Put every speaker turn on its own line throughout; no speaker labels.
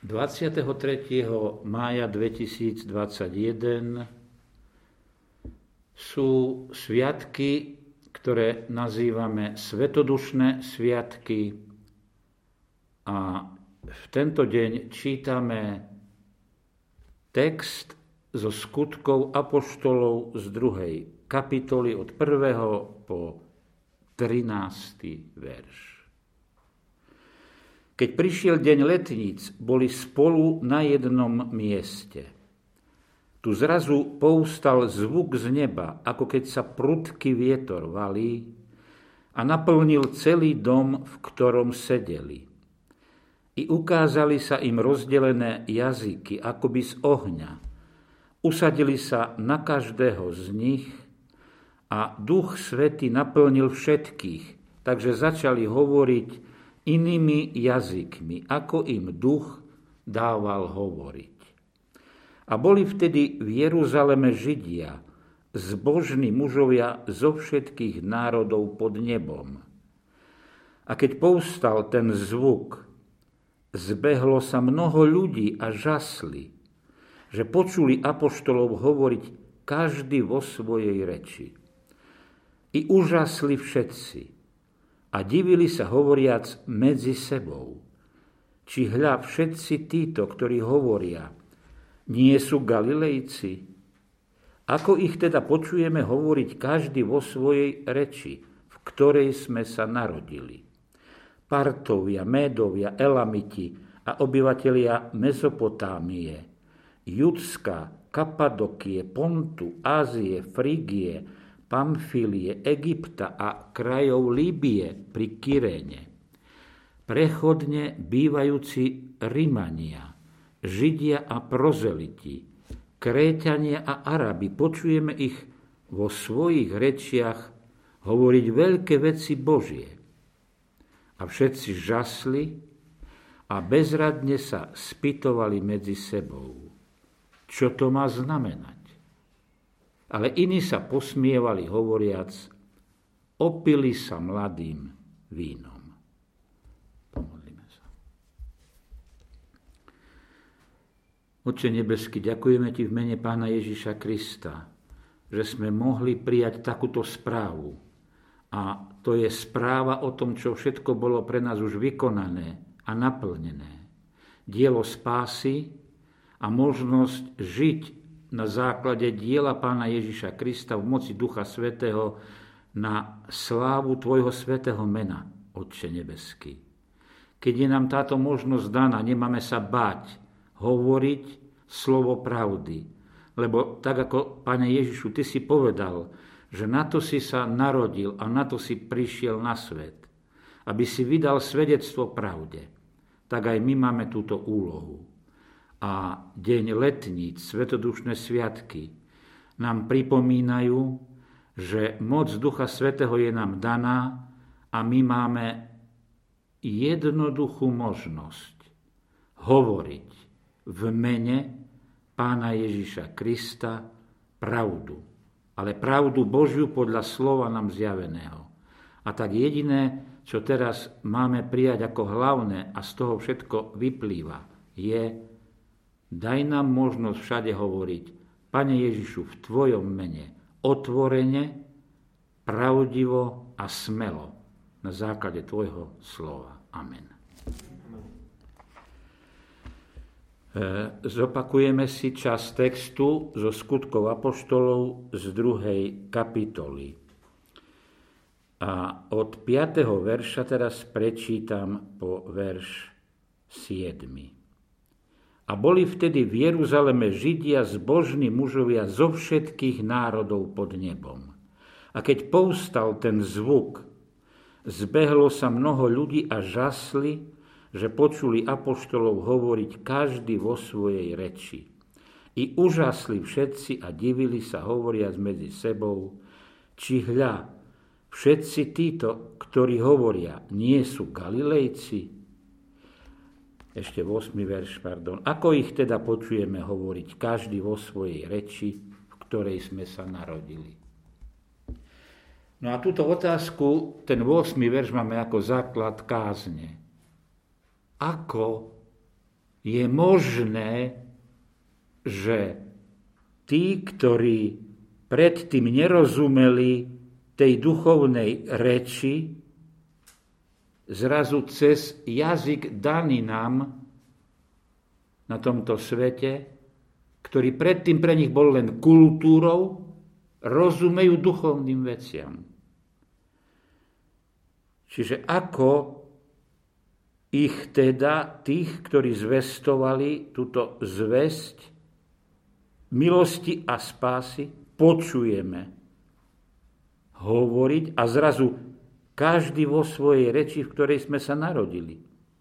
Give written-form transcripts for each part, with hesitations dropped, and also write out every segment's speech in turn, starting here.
23. mája 2021 sú sviatky, ktoré nazývame svetodušné sviatky, a v tento deň čítame text zo Skutkov apoštolov z 2. kapitoly od 1. po 13. verš. Keď prišiel deň letníc, boli spolu na jednom mieste. Tu zrazu poustal zvuk z neba, ako keď sa prudký vietor valí, a naplnil celý dom, v ktorom sedeli. I ukázali sa im rozdelené jazyky, akoby z ohňa. Usadili sa na každého z nich a Duch Svätý naplnil všetkých, takže začali hovoriť inými jazykmi, ako im Duch dával hovoriť. A boli vtedy v Jeruzaleme Židia, zbožní mužovia zo všetkých národov pod nebom. A keď povstal ten zvuk, zbehlo sa mnoho ľudí a žasli, že počuli apoštolov hovoriť každý vo svojej reči. I užasli všetci a divili sa hovoriac medzi sebou. Či hľa všetci títo, ktorí hovoria, nie sú Galilejci? Ako ich teda počujeme hovoriť každý vo svojej reči, v ktorej sme sa narodili? Partovia, Médovia, Elamiti a obyvatelia Mezopotámie, Judska, Kapadokie, Pontu, Ázie, Frígie, Pamfílie, Egypta a krajov Líbie pri Kyréne. Prechodne bývajúci Rimania, Židia a prozeliti, Kréťania a Arabi, počujeme ich vo svojich rečiach hovoriť veľké veci Božie. A všetci žasli a bezradne sa spytovali medzi sebou, čo to má znamenať. Ale iní sa posmievali, hovoriac, opili sa mladým vínom. Pomodlíme sa. Otče nebeský, ďakujeme Ti v mene Pána Ježiša Krista, že sme mohli prijať takúto správu. A to je správa o tom, čo všetko bolo pre nás už vykonané a naplnené. Dielo spásy a možnosť žiť na základe diela Pána Ježiša Krista v moci Ducha Svätého na slávu Tvojho svätého mena, Otče nebeský. Keď je nám táto možnosť daná, nemáme sa báť hovoriť slovo pravdy. Lebo tak ako, Pane Ježišu, Ty si povedal, že na to si sa narodil a na to si prišiel na svet, aby si vydal svedectvo pravde, tak aj my máme túto úlohu. A deň letníc, svetodušné sviatky nám pripomínajú, že moc Ducha Svätého je nám daná a my máme jednoduchú možnosť hovoriť v mene Pána Ježiša Krista pravdu, ale pravdu Božiu podľa slova nám zjaveného. A tak jediné, čo teraz máme prijať ako hlavné a z toho všetko vyplýva, je: daj nám možnosť všade hovoriť, Pane Ježišu, v Tvojom mene, otvorene, pravdivo a smelo, na základe Tvojho slova. Amen. Zopakujeme si časť textu zo Skutkov apoštolov z 2. kapitoly. A od 5. verša teraz prečítam po verš 7. A boli vtedy v Jeruzaleme Židia, zbožní mužovia zo všetkých národov pod nebom. A keď povstal ten zvuk, zbehlo sa mnoho ľudí a žasli, že počuli apoštolov hovoriť každý vo svojej reči. I užasli všetci a divili sa, hovoriac medzi sebou, či hľa, všetci títo, ktorí hovoria, nie sú Galilejci? Ešte 8. verš, Ako ich teda počujeme hovoriť každý vo svojej reči, v ktorej sme sa narodili? No a túto otázku, ten 8. verš máme ako základ kázne. Ako Je možné, že tí, ktorí predtým nerozumeli tej duchovnej reči, zrazu cez jazyk daný nám na tomto svete, ktorý predtým pre nich bol len kultúrou, rozumejú duchovným veciam. Čiže ako ich teda, tých, ktorí zvestovali túto zvesť milosti a spásy, počujeme hovoriť a zrazu každý vo svojej reči, v ktorej sme sa narodili.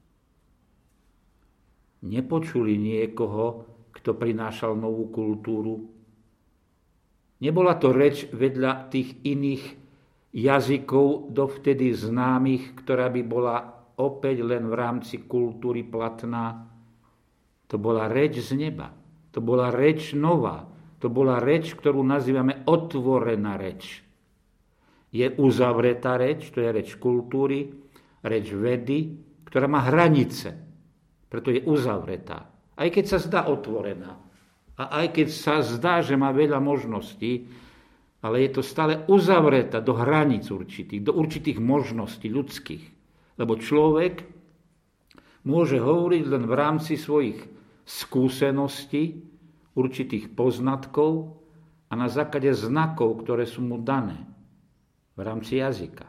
Nepočuli niekoho, kto prinášal novú kultúru. Nebola to reč vedľa tých iných jazykov dovtedy známych, ktorá by bola opäť len v rámci kultúry platná. To bola reč z neba. To bola reč nová. To bola reč, ktorú nazývame otvorená reč. Je uzavretá reč, to je reč kultúry, reč vedy, ktorá má hranice. Preto je uzavretá. Aj keď sa zdá otvorená. A aj keď sa zdá, že má veľa možností, ale je to stále uzavretá do hraníc určitých, do určitých možností ľudských. Lebo človek môže hovoriť len v rámci svojich skúseností, určitých poznatkov a na základe znakov, ktoré sú mu dané v rámci jazyka.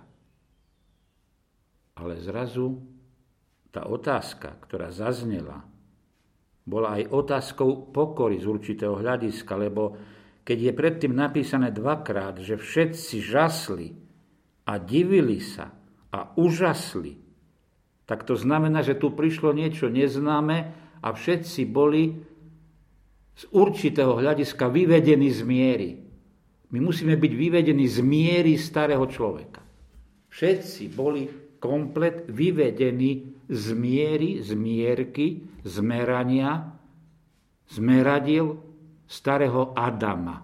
Ale zrazu tá otázka, ktorá zaznela, bola aj otázkou pokory z určitého hľadiska, lebo keď je predtým napísané dvakrát, že všetci žasli a divili sa a úžasli, tak to znamená, že tu prišlo niečo neznáme a všetci boli z určitého hľadiska vyvedení z miery. My musíme byť vyvedení z miery starého človeka. Všetci boli komplet vyvedení z miery, z mierky, z merania, z meradiel starého Adama.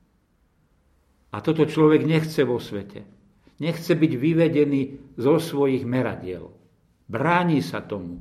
A toto človek nechce vo svete. Nechce byť vyvedený zo svojich meradiel. Bráni sa tomu.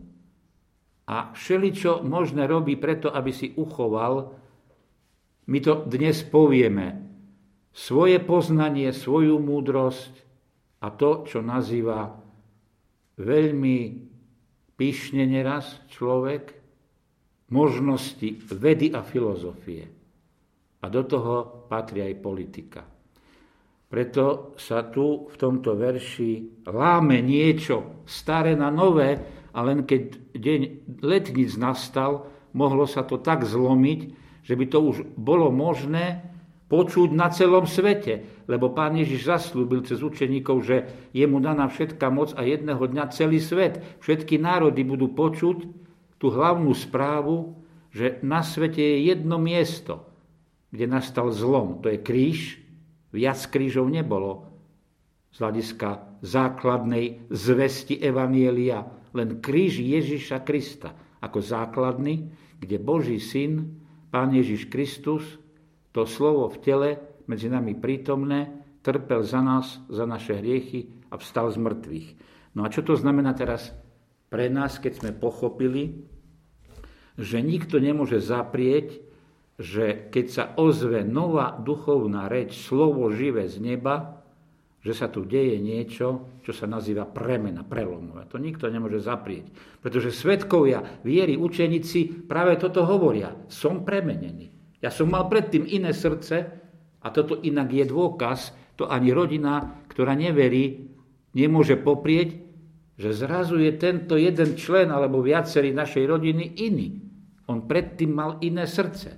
A všeličo možné robí preto, aby si uchoval, my to dnes povieme, svoje poznanie, svoju múdrosť a to, čo nazýva veľmi pyšne neraz človek, možnosti vedy a filozofie. A do toho patrí aj politika. Preto sa tu v tomto verši láme niečo staré na nové, a len keď deň letníc nastal, mohlo sa to tak zlomiť, že by to už bolo možné počuť na celom svete. Lebo Pán Ježiš zasľúbil cez učeníkov, že je mu daná všetká moc a jedného dňa celý svet, všetky národy budú počuť tú hlavnú správu, že na svete je jedno miesto, kde nastal zlom. To je kríž. Viac krížov nebolo z hľadiska základnej zvesti evanjelia, len kríž Ježiša Krista ako základný, kde Boží syn, Pán Ježiš Kristus, to slovo v tele medzi nami prítomné, trpel za nás, za naše hriechy a vstal z mŕtvych. No a čo to znamená teraz pre nás, keď sme pochopili, že nikto nemôže zaprieť, že keď sa ozve nová duchovná reč, slovo živé z neba, že sa tu deje niečo, čo sa nazýva premena, prelomové. To nikto nemôže zaprieť. Pretože svedkovia viery, učeníci práve toto hovoria. Som premenený. Ja som mal predtým iné srdce a toto inak je dôkaz, to ani rodina, ktorá neverí, nemôže poprieť, že zrazu je tento jeden člen alebo viacerý našej rodiny iný. On predtým mal iné srdce.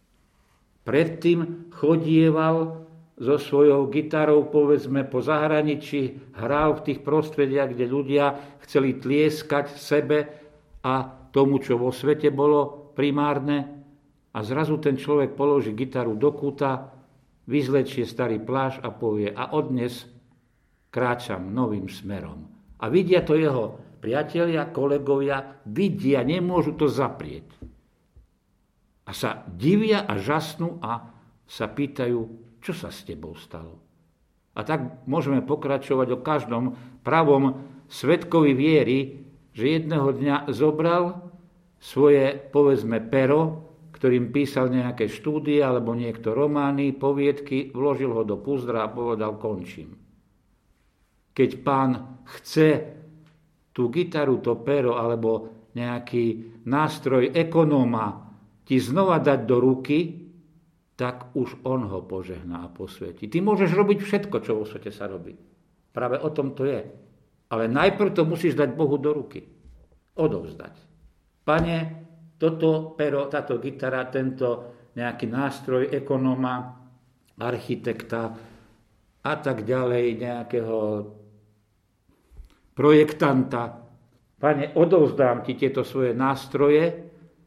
Predtým chodieval so svojou gitarou, povedzme, po zahraničí, hral v tých prostrediach, kde ľudia chceli tlieskať sebe a tomu, čo vo svete bolo primárne. A zrazu ten človek položí gitaru do kúta, vyzlečie starý plášť a povie: a odnes kráčam novým smerom. A vidia to jeho priatelia, kolegovia, vidia, nemôžu to zaprieť. A sa divia a žasnú a sa pýtajú, čo sa s tebou stalo. A tak môžeme pokračovať o každom pravom svedkovi viery, že jedného dňa zobral svoje, povedzme, pero, ktorým písal nejaké štúdie alebo niekto romány, poviedky, vložil ho do puzdra a povedal, končím. Keď pán chce tú gitaru, to pero alebo nejaký nástroj ekonóma ti znova dať do ruky, tak už on ho požehná a posvetí. Ty môžeš robiť všetko, čo vo svete sa robí. Práve o tom to je. Ale najprv to musíš dať Bohu do ruky. Odovzdať. Pane, toto pero, táto gitara, tento nejaký nástroj ekonóma, architekta a tak ďalej, nejakého projektanta. Pane, odovzdám ti tieto svoje nástroje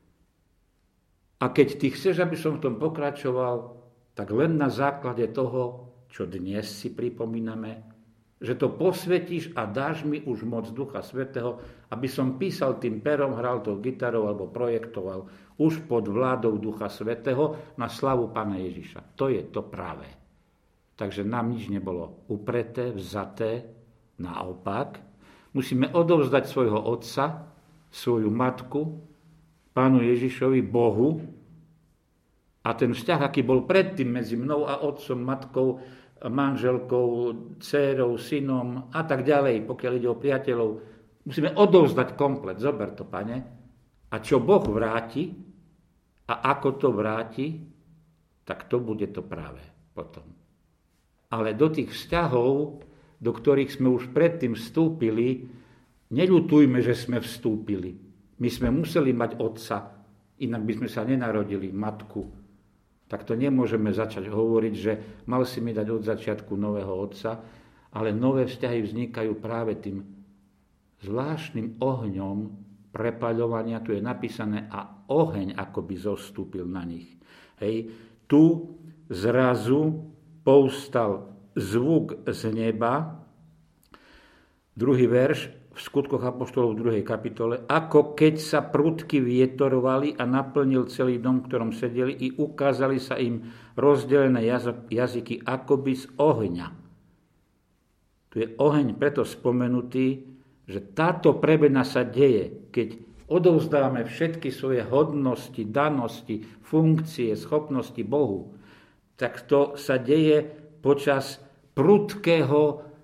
a keď ty chceš, aby som v tom pokračoval, tak len na základe toho, čo dnes si pripomíname, že to posvetíš a dáš mi už moc Ducha Svätého, aby som písal tým perom, hral tou gitarou alebo projektoval už pod vládou Ducha Svätého na slavu Pána Ježiša. To je to práve. Takže nám nič nebolo upreté, vzaté, naopak. Musíme odovzdať svojho otca, svoju matku, Pánu Ježišovi, Bohu. A ten vzťah, aký bol predtým medzi mnou a otcom, matkou, manželkou, dcérou, synom a tak ďalej, pokiaľ ide o priateľov, musíme odovzdať komplet. Zober to, Pane. A čo Boh vráti a ako to vráti, tak to bude to práve potom. Ale do tých vzťahov, do ktorých sme už predtým vstúpili, neľutujme, že sme vstúpili. My sme museli mať otca, inak by sme sa nenarodili, matku. Tak to nemôžeme začať hovoriť, že mal si mi dať od začiatku nového otca, ale nové vzťahy vznikajú práve tým zvláštnym ohňom prepaľovania. Tu je napísané a oheň akoby zostúpil na nich. Hej. Tu zrazu povstal zvuk z neba, druhý verš, v skutkoch apoštolov v 2. kapitole, ako keď sa prudky vietor vali a naplnil celý dom, v ktorom sedeli i ukázali sa im rozdelené jazyky akoby z ohňa. Tu je oheň preto spomenutý, že táto premena sa deje, keď odovzdáme všetky svoje hodnosti, danosti, funkcie, schopnosti Bohu, tak to sa deje počas prudkého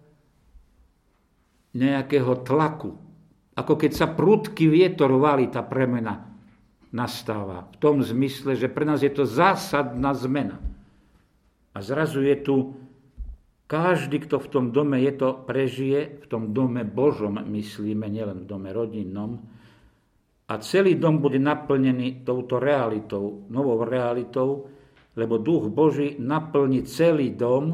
nejakého tlaku. Ako keď sa prudký vietor valí, tá premena nastáva. V tom zmysle, že pre nás je to zásadná zmena. A zrazu je tu každý, kto v tom dome je to prežije, v tom dome Božom myslíme, nielen v dome rodinnom, a celý dom bude naplnený touto realitou, novou realitou, lebo Duch Boží naplní celý dom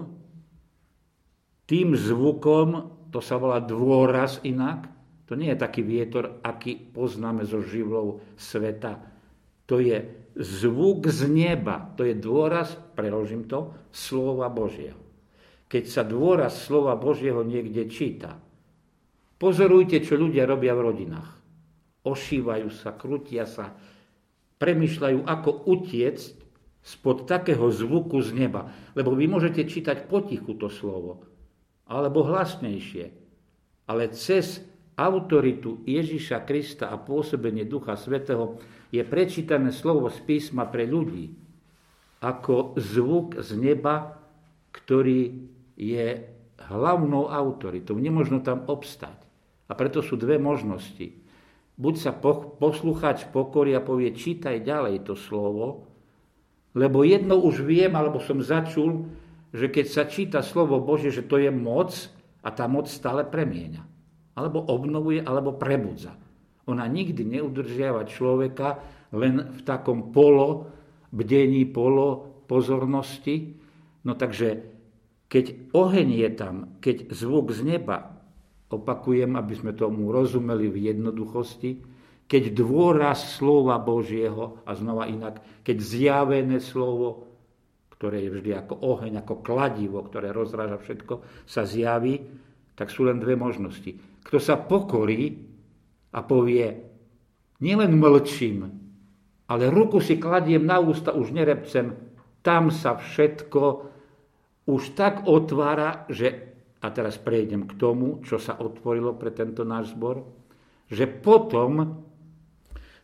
tým zvukom. To sa volá dôraz inak. To nie je taký vietor, aký poznáme zo živlov sveta. To je zvuk z neba. To je dôraz, preložím to, slova Božieho. Keď sa dôraz slova Božieho niekde číta, pozorujte, čo ľudia robia v rodinách. Ošívajú sa, krútia sa, premýšľajú, ako utiecť spod takého zvuku z neba. Lebo vy môžete čítať potichu to slovo, alebo hlasnejšie. Ale cez autoritu Ježiša Krista a pôsobenie Ducha Svätého je prečítané slovo z písma pre ľudí ako zvuk z neba, ktorý je hlavnou autoritou. Nemožno tam obstať. A preto sú dve možnosti. Buď sa poslucháč pokorí a povie, čítaj ďalej to slovo, lebo jedno už viem, alebo som začul, že keď sa číta slovo Božie, že to je moc a tá moc stále premieňa. Alebo obnovuje, alebo prebudza. Ona nikdy neudržiava človeka len v takom bdení, pozornosti. No takže, keď oheň je tam, keď zvuk z neba, opakujem, aby sme tomu rozumeli v jednoduchosti, keď dôraz slova Božieho, a znova inak, keď zjavené slovo, ktoré je vždy ako oheň, ako kladivo, ktoré rozráža všetko, sa zjaví, tak sú len dve možnosti. Kto sa pokorí a povie, nielen mlčím, ale ruku si kladiem na ústa, už nerepcem, tam sa všetko už tak otvára, že, a teraz prejdem k tomu, čo sa otvorilo pre tento náš zbor, že potom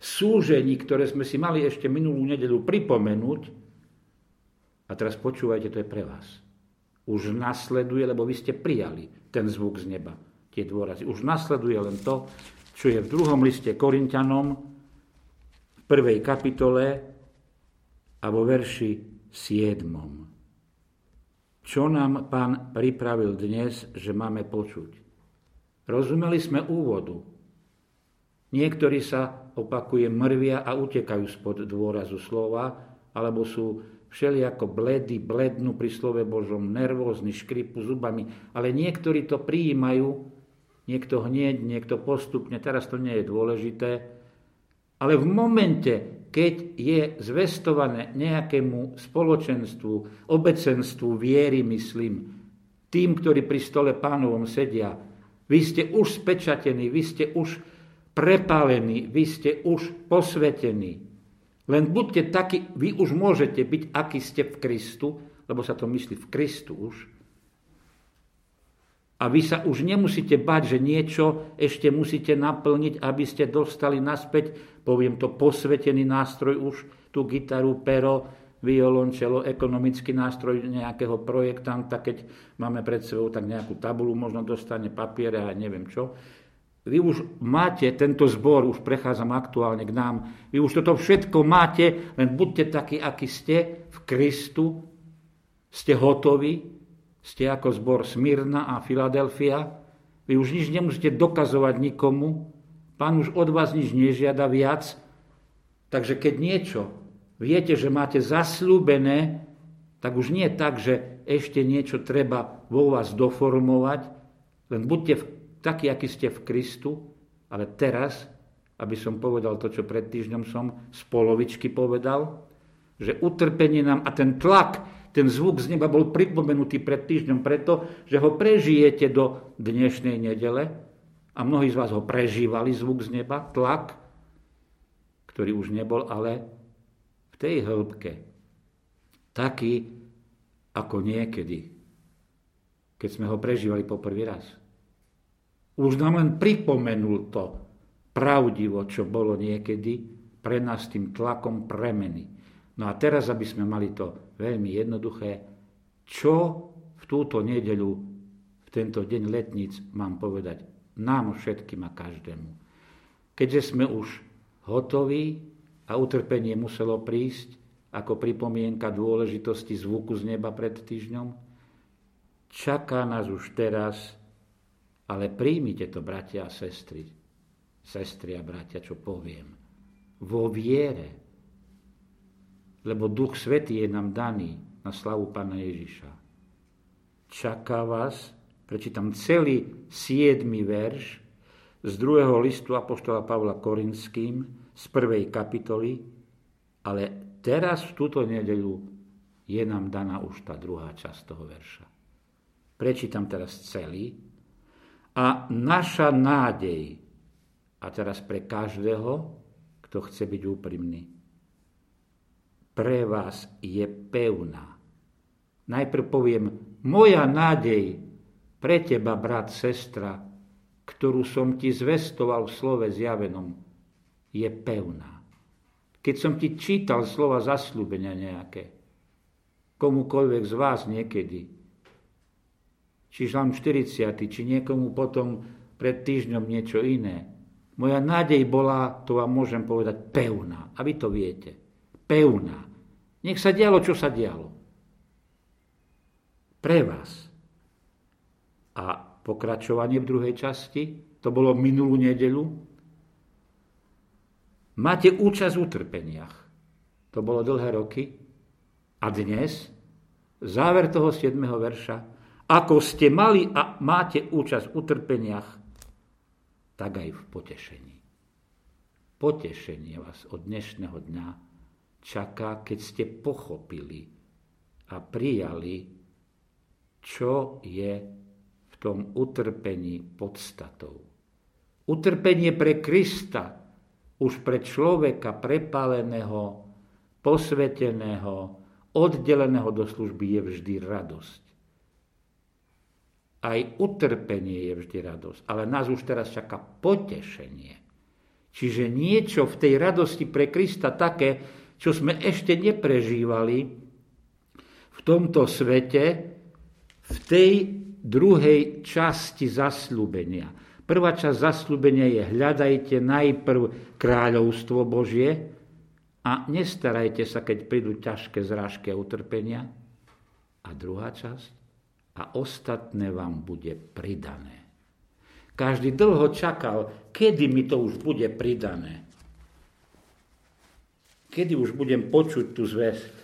súžení, ktoré sme si mali ešte minulú nedeľu pripomenúť. A teraz počúvajte, to je pre vás. Už nasleduje, lebo vy ste prijali ten zvuk z neba, tie dôrazy. Už nasleduje len to, čo je v 2. liste Korinťanom, v 1. kapitole a vo verši 7. Čo nám Pán pripravil dnes, že máme počuť? Rozumeli sme úvodu. Niektorí sa, opakuje, mrvia a utekajú spod dôrazu slova, alebo sú všelijako blednú pri slove Božom, nervózni, škripu zubami, ale niektorí to prijímajú, niekto hneď, niekto postupne, teraz to nie je dôležité, ale v momente, keď je zvestované nejakému spoločenstvu, obecenstvu viery, myslím, tým, ktorí pri stole Pánovom sedia, vy ste už spečatení, vy ste už prepálení, vy ste už posvetení. Len buďte takí, vy už môžete byť, akí ste v Kristu, lebo sa to myslí v Kristu už. A vy sa už nemusíte bať, že niečo ešte musíte naplniť, aby ste dostali naspäť, poviem to, posvetený nástroj už, tú gitaru, pero, violončelo, ekonomický nástroj nejakého projektanta, keď máme pred sebou tak nejakú tabulu, možno dostane papiere a neviem čo. Vy už máte tento zbor, už prechádzam aktuálne k nám, vy už toto všetko máte, len buďte takí, akí ste v Kristu, ste hotoví, ste ako zbor Smyrna a Filadelfia, vy už nič nemusíte dokazovať nikomu, Pán už od vás nič nežiada viac, takže keď niečo viete, že máte zasľúbené, tak už nie tak, že ešte niečo treba vo vás doformovať, len buďte takí, akí ste v Kristu, ale teraz, aby som povedal to, čo pred týždňom som z polovičky povedal, že utrpenie nám a ten tlak, ten zvuk z neba bol pripomenutý pred týždňom preto, že ho prežijete do dnešnej nedele a mnohí z vás ho prežívali, zvuk z neba, tlak, ktorý už nebol, ale v tej hĺbke taký, ako niekedy, keď sme ho prežívali po prvý raz. Už nám len pripomenul to pravdivo, čo bolo niekedy pre nás tým tlakom premeny. No a teraz, aby sme mali to veľmi jednoduché, čo v túto nedeľu, v tento deň letníc mám povedať nám všetkým a každému. Keďže sme už hotoví a utrpenie muselo prísť ako pripomienka dôležitosti zvuku z neba pred týždňom, čaká nás už teraz. Ale príjmite to, bratia a sestry a bratia, čo poviem, vo viere, lebo Duch Svätý je nám daný na slavu Pána Ježiša. Čaká vás, prečítam celý 7. verš z 2. listu apoštola Pavla Korinským z 1. kapitoly, ale teraz v túto nedeľu je nám daná už tá druhá časť toho verša. Prečítam teraz celý. A naša nádej, a teraz pre každého, kto chce byť úprimný, pre vás je pevná. Najprv poviem, moja nádej pre teba, brat, sestra, ktorú som ti zvestoval v slove zjavenom, je pevná. Keď som ti čítal slova zasľúbenia nejaké, komukoľvek z vás niekedy, či Žalm 40, či niekomu potom pred týždňom niečo iné. Moja nádej bola, to vám môžem povedať, pevná. A vy to viete. Pevná. Nech sa dialo, čo sa dialo. Pre vás. A pokračovanie v druhej časti, to bolo minulú nedeľu. Máte účasť v utrpeniach. To bolo dlhé roky. A dnes, záver toho 7. verša, ako ste mali a máte účasť v utrpeniach, tak aj v potešení. Potešenie vás od dnešného dňa čaká, keď ste pochopili a prijali, čo je v tom utrpení podstatou. Utrpenie pre Krista, už pre človeka prepáleného, posveteného, oddeleného do služby je vždy radosť. Aj utrpenie je vždy radosť, ale nás už teraz čaká potešenie. Čiže niečo v tej radosti pre Krista také, čo sme ešte neprežívali v tomto svete, v tej druhej časti zasľúbenia. Prvá časť zasľúbenia je: hľadajte najprv kráľovstvo Božie a nestarajte sa, keď prídu ťažké zrážky a utrpenia. A druhá časť: a ostatné vám bude pridané. Každý dlho čakal, kedy mi to už bude pridané. Kedy už budem počuť tú zvesť.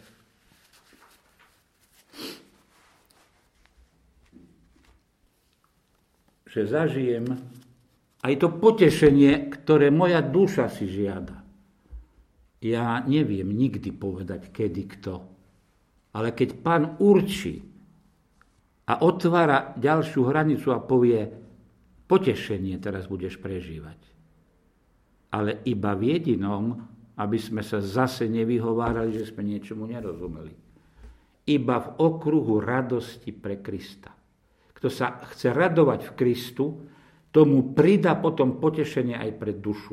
Že zažijem aj to potešenie, ktoré moja duša si žiada. Ja neviem nikdy povedať, kedy kto. Ale keď Pán určí a otvára ďalšiu hranicu a povie: potešenie teraz budeš prežívať. Ale iba v jedinom, aby sme sa zase nevyhovárali, že sme niečomu nerozumeli. Iba v okruhu radosti pre Krista. Kto sa chce radovať v Kristu, tomu pridá potom potešenie aj pre dušu.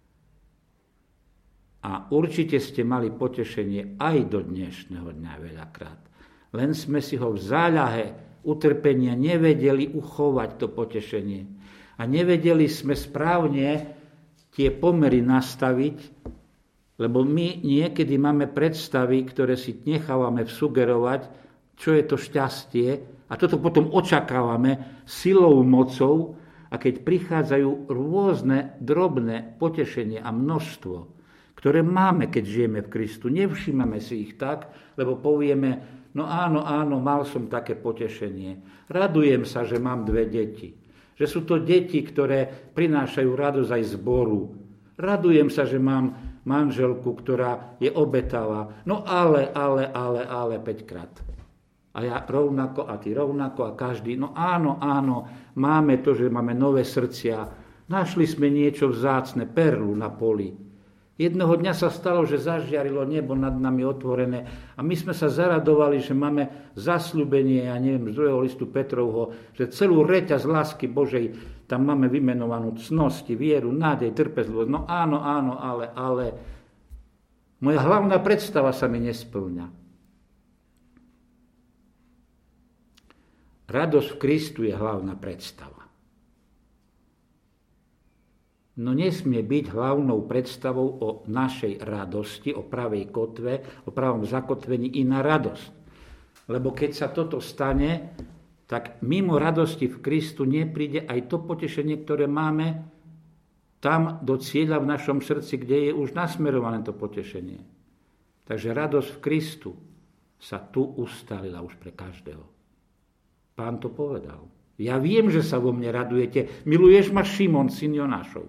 A určite ste mali potešenie aj do dnešného dňa veľakrát. Len sme si ho v záľahe utrpenia nevedeli uchovať to potešenie. A nevedeli sme správne tie pomery nastaviť, lebo my niekedy máme predstavy, ktoré si nechávame vsugerovať, čo je to šťastie, a toto potom očakávame silou, mocou, a keď prichádzajú rôzne drobné potešenie a množstvo, ktoré máme, keď žijeme v Kristu, nevšímame si ich tak, lebo povieme: no áno, mal som také potešenie. Radujem sa, že mám 2 deti. Že sú to deti, ktoré prinášajú radosť aj zboru. Radujem sa, že mám manželku, ktorá je obetavá. No ale 5-krát. A ja rovnako, a ty rovnako, a každý. No áno, máme to, že máme nové srdcia. Našli sme niečo vzácne, perlu na poli. Jedného dňa sa stalo, že zažiarilo nebo nad nami otvorené a my sme sa zaradovali, že máme zasľúbenie, z 2. listu Petrovho, že celú reťaz lásky Božej tam máme vymenovanú: cnosti, vieru, nádej, trpezlivosť. No áno, ale moja hlavná predstava sa mi nesplňa. Radosť v Kristu je hlavná predstava. No nesmie byť hlavnou predstavou o našej radosti, o pravej kotve, o pravom zakotvení iná radosť. Lebo keď sa toto stane, tak mimo radosti v Kristu nepríde aj to potešenie, ktoré máme tam do cieľa v našom srdci, kde je už nasmerované to potešenie. Takže radosť v Kristu sa tu ustalila už pre každého. Pán to povedal. Ja viem, že sa vo mne radujete. Miluješ ma, Šimon, syn Jonášov.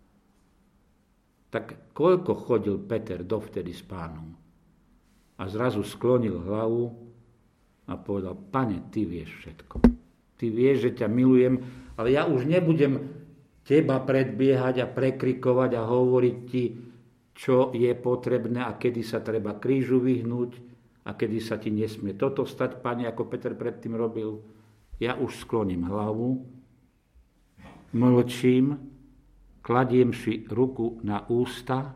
Tak koľko chodil Peter dovtedy s Pánom? A zrazu sklonil hlavu a povedal: Pane, ty vieš všetko. Ty vieš, že ťa milujem, ale ja už nebudem teba predbiehať a prekrikovať a hovoriť ti, čo je potrebné a kedy sa treba krížu vyhnúť a kedy sa ti nesmie toto stať, Pane, ako Peter predtým robil. Ja už skloním hlavu, mlčím, kladiem si ruku na ústa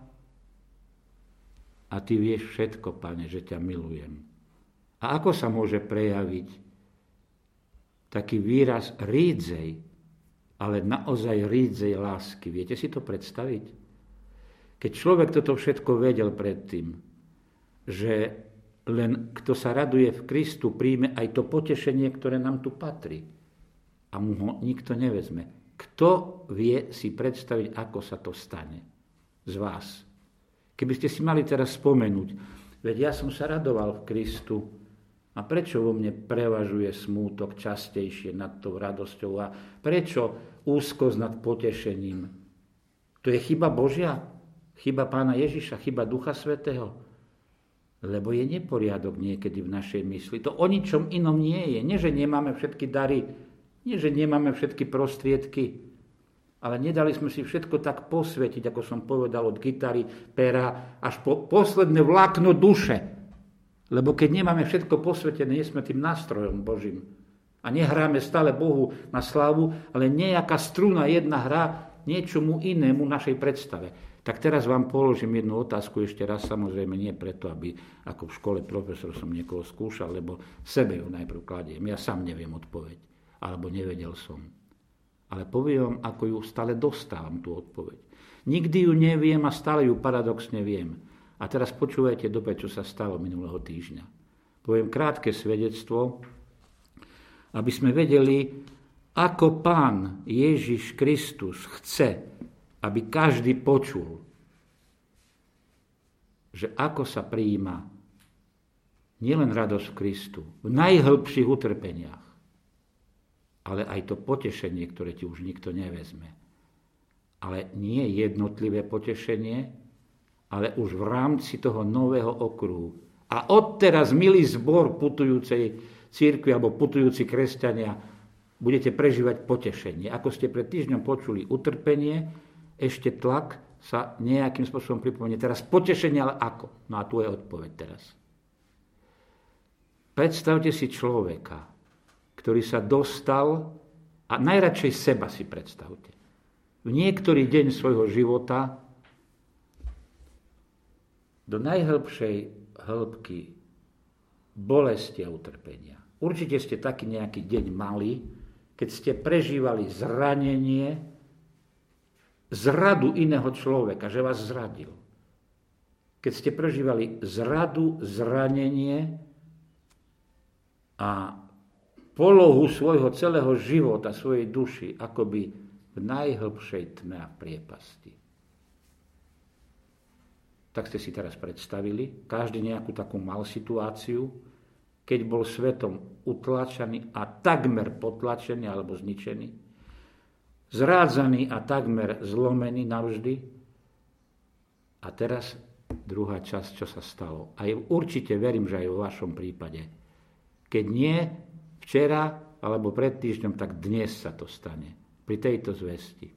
a ty vieš všetko, Pane, že ťa milujem. A ako sa môže prejaviť taký výraz rídzej, ale naozaj rídzej lásky? Viete si to predstaviť? Keď človek toto všetko vedel predtým, že len kto sa raduje v Kristu, príjme aj to potešenie, ktoré nám tu patrí. A mu ho nikto nevezme. Kto vie si predstaviť, ako sa to stane z vás? Keby ste si mali teraz spomenúť, veď ja som sa radoval v Kristu, a prečo vo mne prevažuje smútok častejšie nad tou radosťou a prečo úzkosť nad potešením? To je chyba Božia? Chyba Pána Ježiša? Chyba Ducha Svätého? Lebo je neporiadok niekedy v našej mysli. To o ničom inom nie je. Nie, že nemáme všetky dary, nie, že nemáme všetky prostriedky, ale nedali sme si všetko tak posvetiť, ako som povedal, od gitary, pera, až po posledné vlákno duše. Lebo keď nemáme všetko posvetené, nie sme tým nástrojom Božím. A nehráme stále Bohu na slávu, ale nejaká struna jedna hrá niečomu inému našej predstave. Tak teraz vám položím jednu otázku ešte raz, samozrejme nie preto, aby ako v škole profesor som niekoho skúšal, lebo sebe ju najprv kladiem. Ja sám neviem odpoveď, alebo nevedel som. Ale poviem, ako ju stále dostávam, tú odpoveď. Nikdy ju neviem a stále ju paradoxne viem. A teraz počúvajte dobre, čo sa stalo minulého týždňa. Poviem krátke svedectvo, aby sme vedeli, ako Pán Ježiš Kristus chce, aby každý počul, že ako sa prijíma nielen radosť v Kristu, v najhlbších utrpeniach, ale aj to potešenie, ktoré ti už nikto nevezme. Ale nie jednotlivé potešenie, ale už v rámci toho nového okruhu. A odteraz, milý zbor putujúcej cirkvi alebo putujúci kresťania, budete prežívať potešenie. Ako ste pred týždňom počuli utrpenie, ešte tlak sa nejakým spôsobom pripomenie. Teraz potešenie, ale ako? No a tu je odpoveď teraz. Predstavte si človeka, ktorý sa dostal, a najradšej seba si predstavte, v niektorý deň svojho života do najhlbšej hĺbky bolesti a utrpenia. Určite ste taký nejaký deň mali, keď ste prežívali zranenie, zradu iného človeka, že vás zradil. Keď ste prežívali zradu, zranenie a polohu svojho celého života, svojej duši, akoby v najhlbšej tme a priepasti. Tak ste si teraz predstavili, každý nejakú takú mal situáciu, keď bol svetom utlačený a takmer potlačený alebo zničený, zrádzaný a takmer zlomený navždy. A teraz druhá časť, čo sa stalo. A určite verím, že aj vo vašom prípade. Keď nie včera alebo pred týždňom, tak dnes sa to stane. Pri tejto zvesti.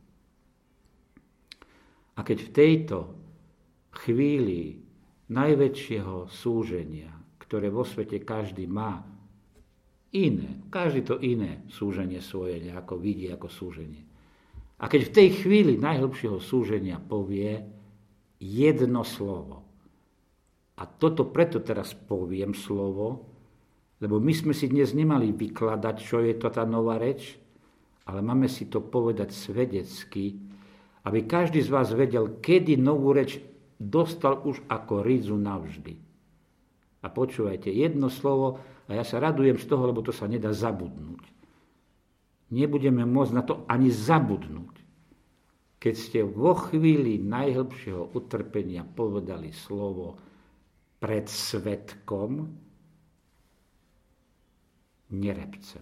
A keď v tejto chvíli najväčšieho súženia, ktoré vo svete každý má, každý to iné súženie svoje nejako vidí ako súženie. A keď v tej chvíli najhlbšieho súženia povie jedno slovo. A toto preto teraz poviem slovo, lebo my sme si dnes nemali vykladať, čo je to tá nová reč, ale máme si to povedať svedecky, aby každý z vás vedel, kedy novú reč dostal už ako rídzu navždy. A počúvajte, jedno slovo, a ja sa radujem z toho, lebo to sa nedá zabudnúť. Nebudeme môcť na to ani zabudnúť. Keď ste vo chvíli najhlbšieho utrpenia povedali slovo pred svedkom, nerepcem.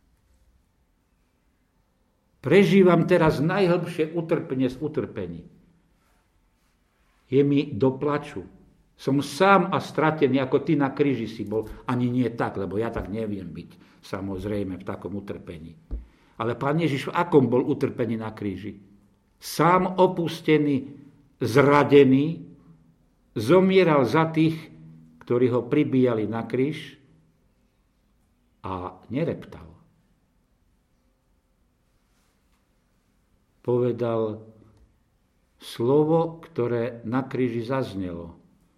Prežívam teraz najhlbšie utrpenie z utrpení. Je mi do plaču. Som sám a stratený, ako ty na kríži si bol. Ani nie tak, lebo ja tak neviem byť, samozrejme, v takom utrpení. Ale Pán Ježiš v akom bol utrpení na kríži? Sám opustený, zradený, zomieral za tých, ktorí ho pribíjali na kríž a nereptal. Povedal slovo, ktoré na kríži zaznelo.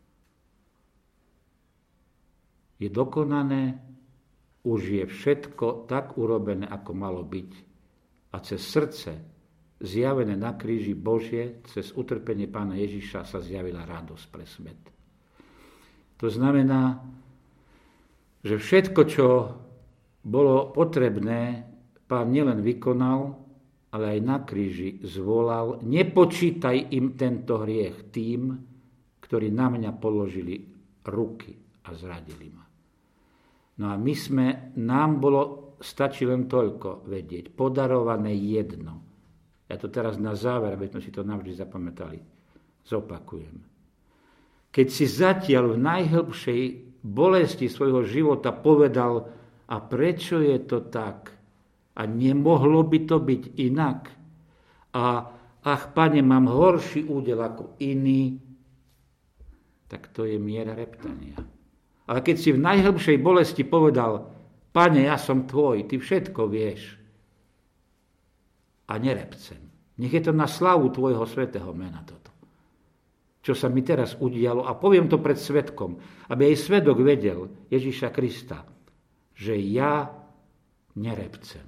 Je dokonané, už je všetko tak urobené, ako malo byť. A cez srdce, zjavené na kríži Božie, cez utrpenie Pána Ježiša sa zjavila radosť pre svet. To znamená, že všetko, čo bolo potrebné, Pán nielen vykonal, ale aj na kríži zvolal: nepočítaj im tento hriech tým, ktorí na mňa položili ruky a zradili ma. No a nám stačí len toľko vedieť, podarované jedno. Ja to teraz na záver, aby sme si to navždy zapamätali, zopakujem. Keď si zatiaľ v najhlbšej bolesti svojho života povedal: a prečo je to tak? A nemohlo by to byť inak? A ach, Pane, mám horší údel ako iný, tak to je miera reptania. Ale keď si v najhlbšej bolesti povedal: Pane, ja som tvoj, ty všetko vieš, a nerepcem, Nech je to na slavu tvojho svätého mena toto. Čo sa mi teraz udialo, a poviem to pred svedkom, aby aj svedok vedel Ježiša Krista, že ja nerepcem.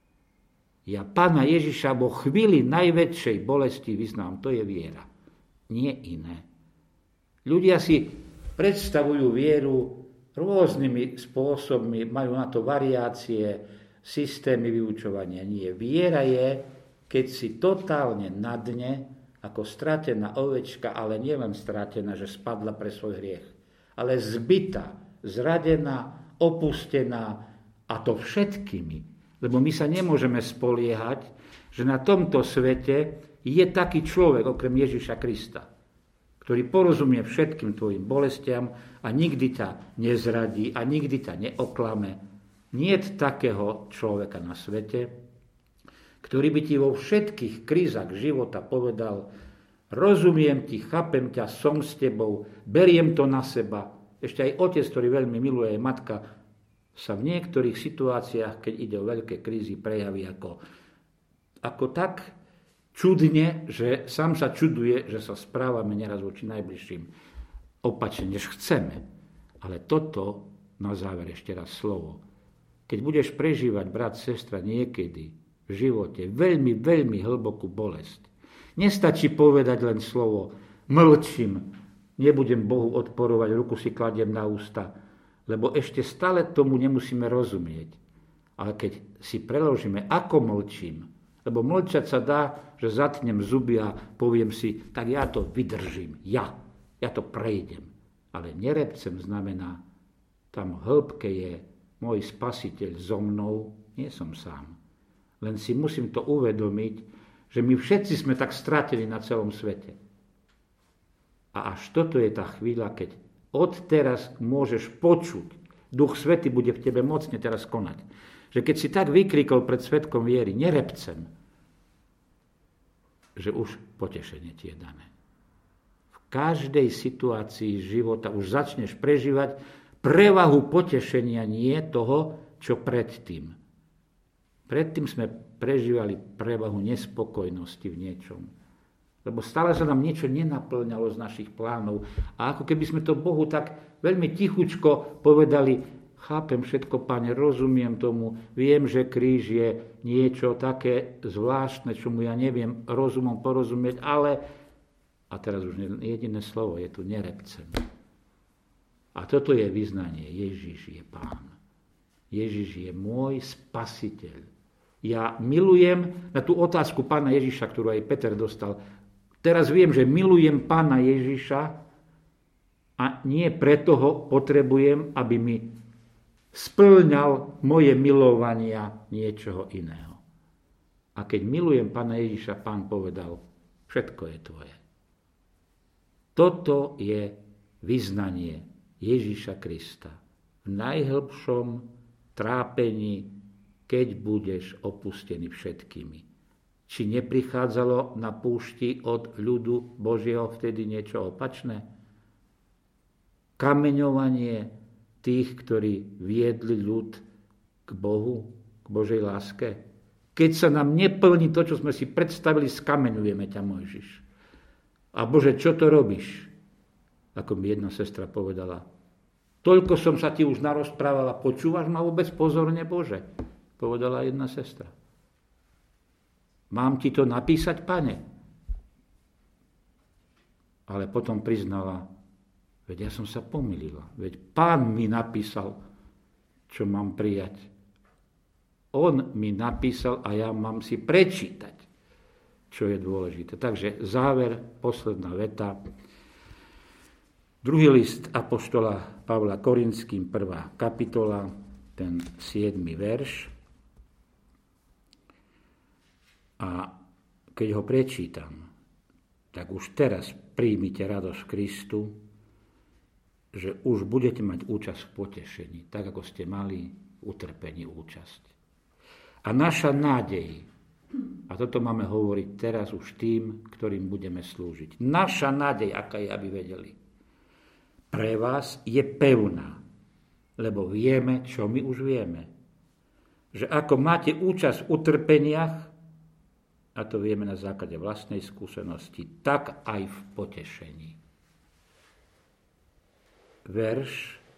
Ja Pána Ježiša vo chvíli najväčšej bolesti vyznám. To je viera, nie iné. Ľudia si predstavujú vieru rôznymi spôsobmi, majú na to variácie, systémy vyučovania. Nie. Viera je, keď si totálne na dne, ako stratená ovečka, ale nielen stratená, že spadla pre svoj hriech, ale zbitá, zradená, opustená, a to všetkými. Lebo my sa nemôžeme spoliehať, že na tomto svete je taký človek, okrem Ježiša Krista, ktorý porozumie všetkým tvojim bolestiam a nikdy ťa nezradí a nikdy ťa neoklame. Niet takého človeka na svete, ktorý by ti vo všetkých krízach života povedal: rozumiem ti, chápem ťa, som s tebou, beriem to na seba. Ešte aj otec, ktorý veľmi miluje, aj matka, sa v niektorých situáciách, keď ide o veľké krízy, prejaví ako tak čudne, že sám sa čuduje, že sa správame neraz voči najbližším opačne, než chceme. Ale toto, na záver ešte raz slovo. Keď budeš prežívať, brat, sestra, niekedy v živote veľmi, veľmi hlbokú bolesť, nestačí povedať len slovo mlčím, nebudem Bohu odporovať, ruku si kladiem na ústa, lebo ešte stále tomu nemusíme rozumieť. Ale keď si preložíme, ako mlčím, lebo mlčať sa dá, že zatnem zuby a poviem si, tak ja to vydržím, ja to prejdem. Ale nerepcem znamená, tam v hĺbke je môj spasiteľ so mnou, nie som sám. Len si musím to uvedomiť, že my všetci sme tak stratení na celom svete. A až toto je tá chvíľa, keď odteraz môžeš počuť, Duch Svätý bude v tebe mocne teraz konať. Že keď si tak vykrikol pred svedkom viery, nerepcem, že už potešenie ti je dané. V každej situácii života už začneš prežívať prevahu potešenia, nie toho, čo predtým. Predtým sme prežívali prevahu nespokojnosti v niečom. Lebo stále sa nám niečo nenaplňalo z našich plánov. A ako keby sme to Bohu tak veľmi tichučko povedali: chápem všetko, Pane, rozumiem tomu, viem, že kríž je niečo také zvláštne, čomu ja neviem rozumom porozumieť, ale... A teraz už jediné slovo je tu: nerepcem. A toto je vyznanie: Ježiš je Pán. Ježiš je môj spasiteľ. Ja milujem, na tú otázku Pána Ježiša, ktorú aj Peter dostal, teraz viem, že milujem Pána Ježiša a nie preto ho potrebujem, aby mi spĺňal moje milovania niečoho iného. A keď milujem Pána Ježiša, Pán povedal: všetko je tvoje. Toto je vyznanie Ježiša Krista v najhlbšom trápení, keď budeš opustený všetkými. Či neprichádzalo na púšti od ľudu Božieho vtedy niečo opačné? Kameňovanie tých, ktorí viedli ľud k Bohu, k Božej láske. Keď sa nám neplní to, čo sme si predstavili, skameňujeme ťa, Mojžiš. A Bože, čo to robíš? Ako mi jedna sestra povedala: toľko som sa ti už narozprávala, počúvaš ma vôbec pozorne, Bože? Povedala jedna sestra. Mám ti to napísať, Pane? Ale potom priznala: veď ja som sa pomýlila. Veď Pán mi napísal, čo mám prijať. On mi napísal a ja mám si prečítať, čo je dôležité. Takže záver, posledná veta. Druhý list apoštola Pavla Korinským, 1. kapitola, ten 7. verš. A keď ho prečítam, tak už teraz príjmite radosť v Kristu, že už budete mať účasť v potešení, tak ako ste mali v utrpení účasť. A naša nádej, a toto máme hovoriť teraz už tým, ktorým budeme slúžiť. Naša nádej, aká je, aby vedeli, pre vás je pevná, lebo vieme, čo my už vieme. Že ako máte účasť v utrpeniach, a to vieme na základe vlastnej skúsenosti, tak aj v potešení. Verš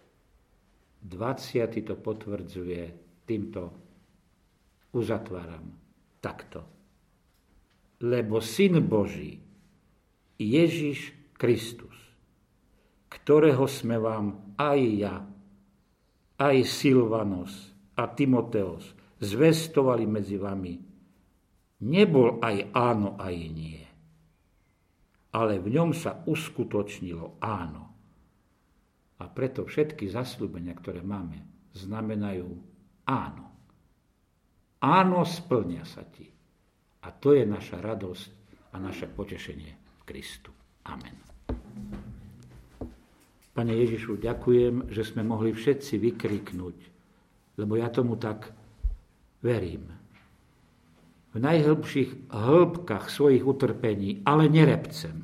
20. to potvrdzuje, týmto uzatváram takto. Lebo Syn Boží, Ježiš Kristus, ktorého sme vám aj ja, aj Silvanos a Timoteos zvestovali medzi vami, nebol aj áno, aj nie, ale v ňom sa uskutočnilo áno. A preto všetky zasľúbenia, ktoré máme, znamenajú áno. Áno, splnia sa ti. A to je naša radosť a naše potešenie v Kristu. Amen. Pane Ježišu, ďakujem, že sme mohli všetci vykriknúť, lebo ja tomu tak verím. V najhlbších hĺbkach svojich utrpení, ale nerepcem.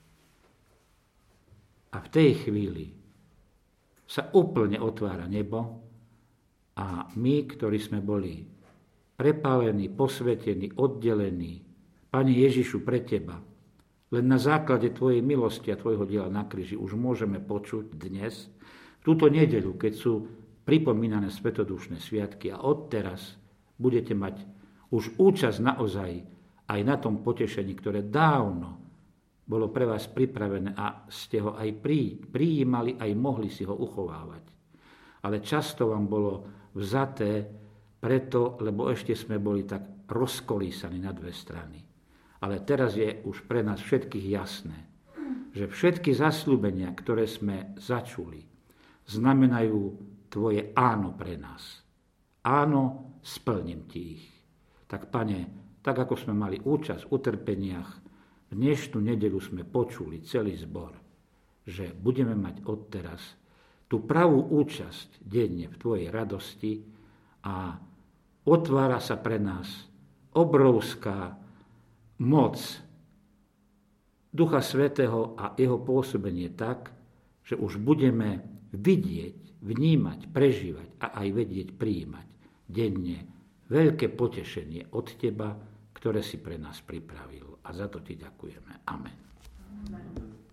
A v tej chvíli sa úplne otvára nebo a my, ktorí sme boli prepálení, posvetení, oddelení, Pane Ježišu, pre Teba, len na základe Tvojej milosti a Tvojho diela na kríži už môžeme počuť dnes, túto nedeľu, keď sú pripomínané svätodušné sviatky a odteraz budete mať už účasť naozaj aj na tom potešení, ktoré dávno bolo pre vás pripravené a ste ho aj prijímali, aj mohli si ho uchovávať. Ale často vám bolo vzaté preto, lebo ešte sme boli tak rozkolísaní na dve strany. Ale teraz je už pre nás všetkých jasné, že všetky zasľúbenia, ktoré sme začuli, znamenajú Tvoje áno pre nás. Áno, splním Ti ich. Tak, Pane, tak ako sme mali účasť v utrpeniach, v dnešnú nedeľu sme počuli celý zbor, že budeme mať odteraz tú pravú účasť denne v Tvojej radosti a otvára sa pre nás obrovská moc Ducha Svätého a jeho pôsobenie tak, že už budeme vidieť, vnímať, prežívať a aj vedieť prijímať denne veľké potešenie od Teba, ktoré si pre nás pripravil. A za to Ti ďakujeme. Amen.